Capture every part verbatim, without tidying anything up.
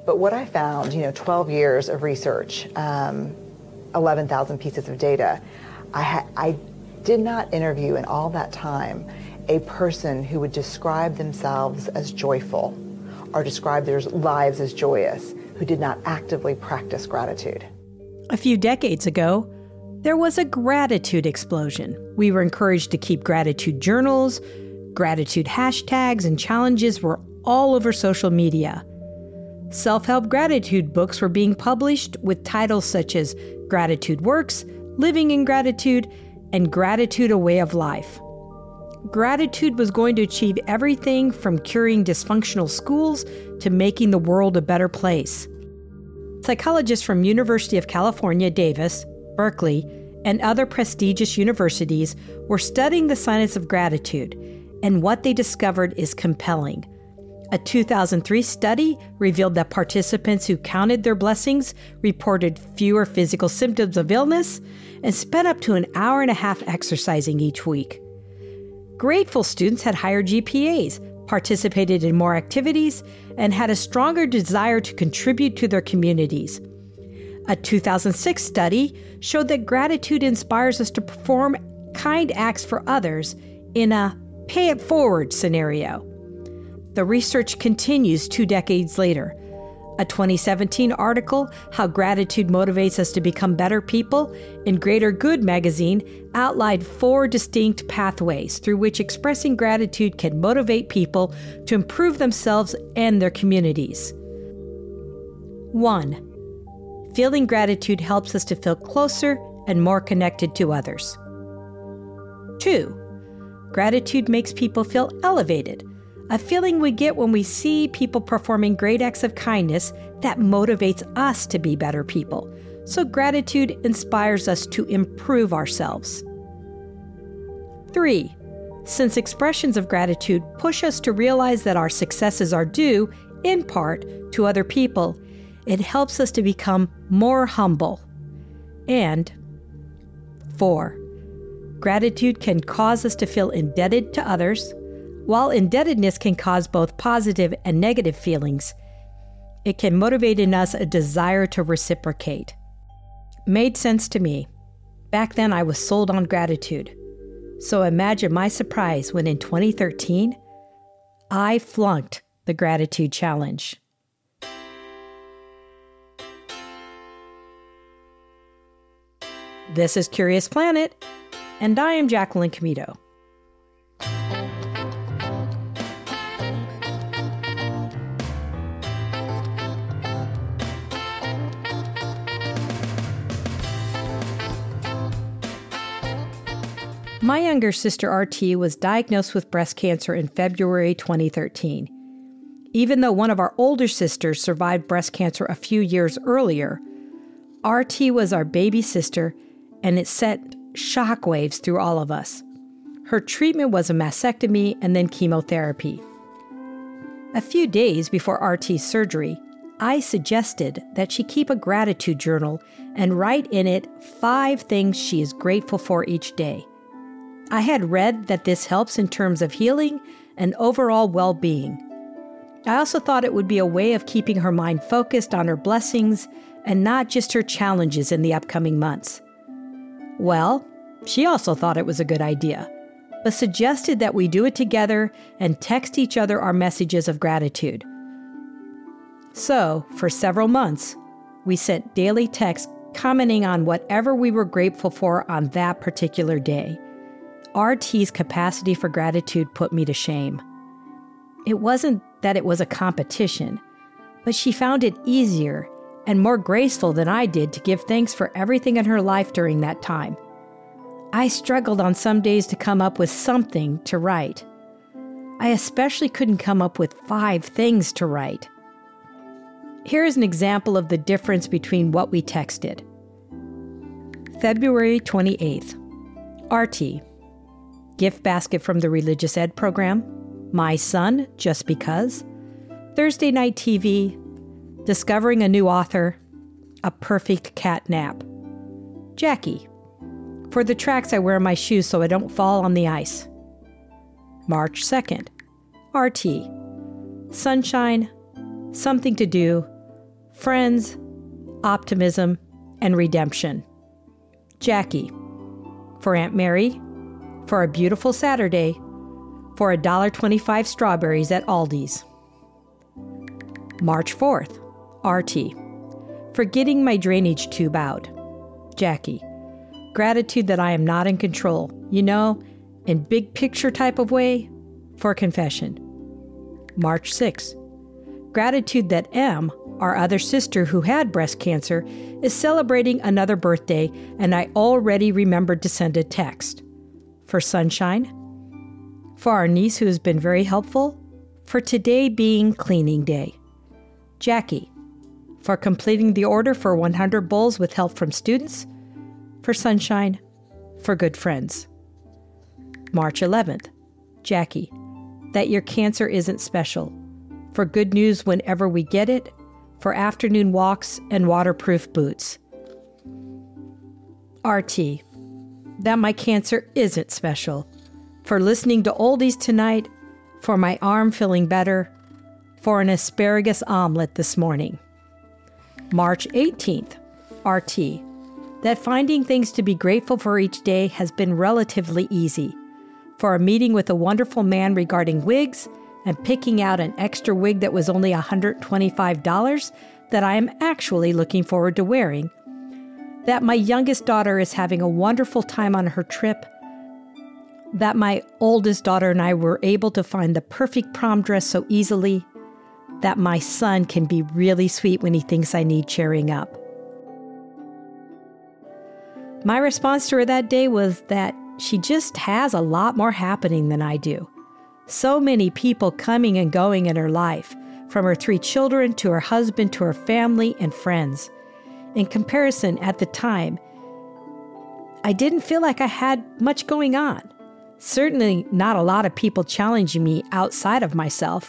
But what I found, you know, twelve years of research, um, eleven thousand pieces of data, I, ha- I did not interview in all that time a person who would describe themselves as joyful or describe their lives as joyous, who did not actively practice gratitude. A few decades ago, there was a gratitude explosion. We were encouraged to keep gratitude journals, gratitude hashtags, and challenges were all over social media. Self-help gratitude books were being published with titles such as Gratitude Works, Living in Gratitude, and Gratitude, a Way of Life. Gratitude was going to achieve everything from curing dysfunctional schools to making the world a better place. Psychologists from University of California, Davis, Berkeley, and other prestigious universities were studying the science of gratitude, and what they discovered is compelling. A two thousand three study revealed that participants who counted their blessings reported fewer physical symptoms of illness and spent up to an hour and a half exercising each week. Grateful students had higher G P As, participated in more activities, and had a stronger desire to contribute to their communities. A two thousand six study showed that gratitude inspires us to perform kind acts for others in a pay it forward scenario. The research continues two decades later. A twenty seventeen article, How Gratitude Motivates Us to Become Better People, in Greater Good magazine, outlined four distinct pathways through which expressing gratitude can motivate people to improve themselves and their communities. One, feeling gratitude helps us to feel closer and more connected to others. Two, gratitude makes people feel elevated, a feeling we get when we see people performing great acts of kindness that motivates us to be better people. So gratitude inspires us to improve ourselves. Three, since expressions of gratitude push us to realize that our successes are due, in part, to other people, it helps us to become more humble. And four, gratitude can cause us to feel indebted to others. While indebtedness can cause both positive and negative feelings, it can motivate in us a desire to reciprocate. Made sense to me. Back then, I was sold on gratitude. So imagine my surprise when in twenty thirteen, I flunked the gratitude challenge. This is Curious Planet, and I am Jacqueline Comito. My younger sister R T was diagnosed with breast cancer in February twenty thirteen. Even though one of our older sisters survived breast cancer a few years earlier, R T was our baby sister, and it sent shockwaves through all of us. Her treatment was a mastectomy and then chemotherapy. A few days before R T's surgery, I suggested that she keep a gratitude journal and write in it five things she is grateful for each day. I had read that this helps in terms of healing and overall well-being. I also thought it would be a way of keeping her mind focused on her blessings and not just her challenges in the upcoming months. Well, she also thought it was a good idea, but suggested that we do it together and text each other our messages of gratitude. So, for several months, we sent daily texts commenting on whatever we were grateful for on that particular day. R T's capacity for gratitude put me to shame. It wasn't that it was a competition, but she found it easier and more graceful than I did to give thanks for everything in her life during that time. I struggled on some days to come up with something to write. I especially couldn't come up with five things to write. Here is an example of the difference between what we texted. February twenty-eighth. R T. Gift basket from the religious ed program. My son, just because. Thursday night T V. Discovering a new author. A perfect cat nap. Jackie. For the tracks, I wear my shoes so I don't fall on the ice. March second. R T. Sunshine. Something to do. friends, optimism, and redemption. Jackie, for Aunt Mary, for a beautiful Saturday, for one dollar and twenty-five cents strawberries at Aldi's. March fourth, R T, for getting my drainage tube out. Jackie, gratitude that I am not in control, you know, in big picture type of way, for confession. March sixth, gratitude that M, our other sister who had breast cancer, is celebrating another birthday, and I already remembered to send a text. For sunshine. For our niece who has been very helpful. For today being cleaning day. Jackie, for completing the order for one hundred bowls with help from students. For sunshine. For good friends. March eleventh, Jackie, that your cancer isn't special. For good news whenever we get it. For afternoon walks and waterproof boots. R T, that my cancer isn't special. For listening to oldies tonight. For my arm feeling better. For an asparagus omelet this morning. March eighteenth, R T, that finding things to be grateful for each day has been relatively easy. For a meeting with a wonderful man regarding wigs and picking out an extra wig that was only one hundred twenty-five dollars that I am actually looking forward to wearing. That my youngest daughter is having a wonderful time on her trip. That my oldest daughter and I were able to find the perfect prom dress so easily. That my son can be really sweet when he thinks I need cheering up. My response to her that day was that she just has a lot more happening than I do. So many people coming and going in her life, from her three children to her husband to her family and friends. In comparison, at the time, I didn't feel like I had much going on. Certainly not a lot of people challenging me outside of myself.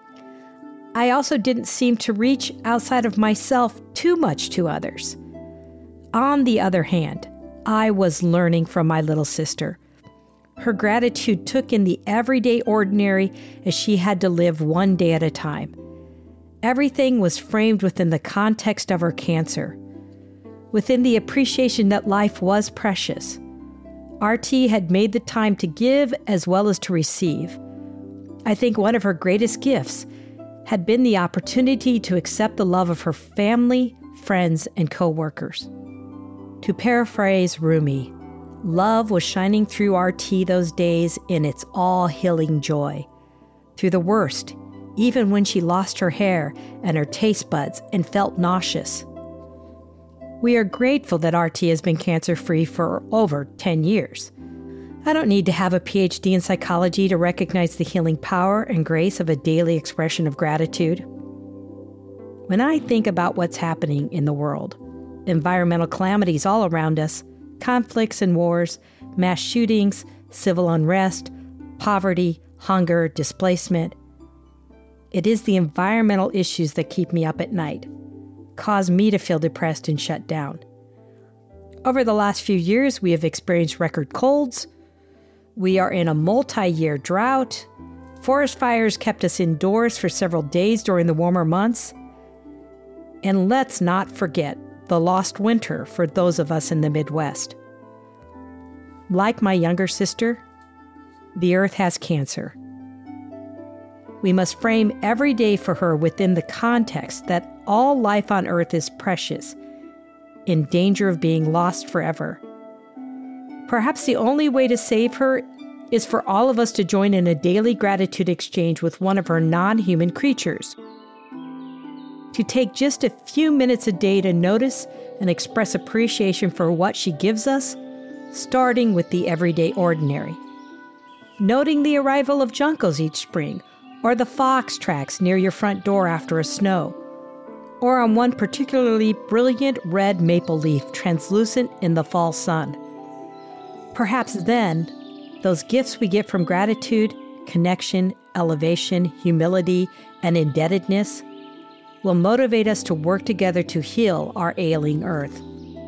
I also didn't seem to reach outside of myself too much to others. On the other hand, I was learning from my little sister. Her gratitude took in the everyday ordinary as she had to live one day at a time. Everything was framed within the context of her cancer, within the appreciation that life was precious. R T had made the time to give as well as to receive. I think one of her greatest gifts had been the opportunity to accept the love of her family, friends, and co-workers. To paraphrase Rumi, love was shining through R T those days in its all-healing joy. Through the worst, even when she lost her hair and her taste buds and felt nauseous. We are grateful that R T has been cancer-free for over ten years. I don't need to have a P H D in psychology to recognize the healing power and grace of a daily expression of gratitude. When I think about what's happening in the world, environmental calamities all around us, conflicts and wars, mass shootings, civil unrest, poverty, hunger, displacement. It is the environmental issues that keep me up at night, cause me to feel depressed and shut down. Over the last few years, we have experienced record colds. We are in a multi-year drought. Forest fires kept us indoors for several days during the warmer months. And let's not forget the lost winter for those of us in the Midwest. Like my younger sister, the earth has cancer. We must frame every day for her within the context that all life on earth is precious, in danger of being lost forever. Perhaps the only way to save her is for all of us to join in a daily gratitude exchange with one of her non-human creatures. To take just a few minutes a day to notice and express appreciation for what she gives us, starting with the everyday ordinary. Noting the arrival of juncos each spring, or the fox tracks near your front door after a snow, or on one particularly brilliant red maple leaf translucent in the fall sun. Perhaps then, those gifts we get from gratitude, connection, elevation, humility, and indebtedness will motivate us to work together to heal our ailing earth.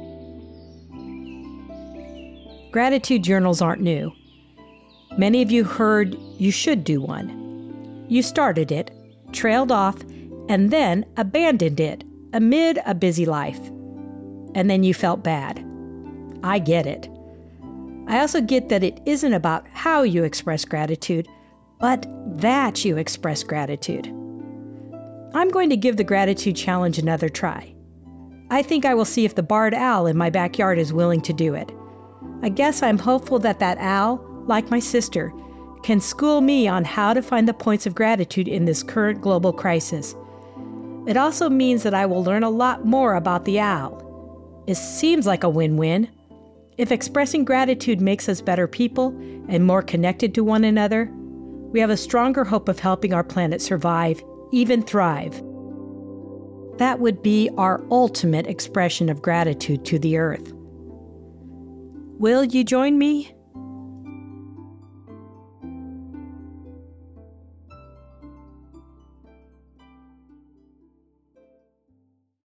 Gratitude journals aren't new. Many of you heard you should do one. You started it, trailed off, and then abandoned it amid a busy life. And then you felt bad. I get it. I also get that it isn't about how you express gratitude, but that you express gratitude. I'm going to give the gratitude challenge another try. I think I will see if the barred owl in my backyard is willing to do it. I guess I'm hopeful that that owl, like my sister, can school me on how to find the points of gratitude in this current global crisis. It also means that I will learn a lot more about the owl. It seems like a win-win. If expressing gratitude makes us better people and more connected to one another, we have a stronger hope of helping our planet survive, even thrive. That would be our ultimate expression of gratitude to the earth. Will you join me?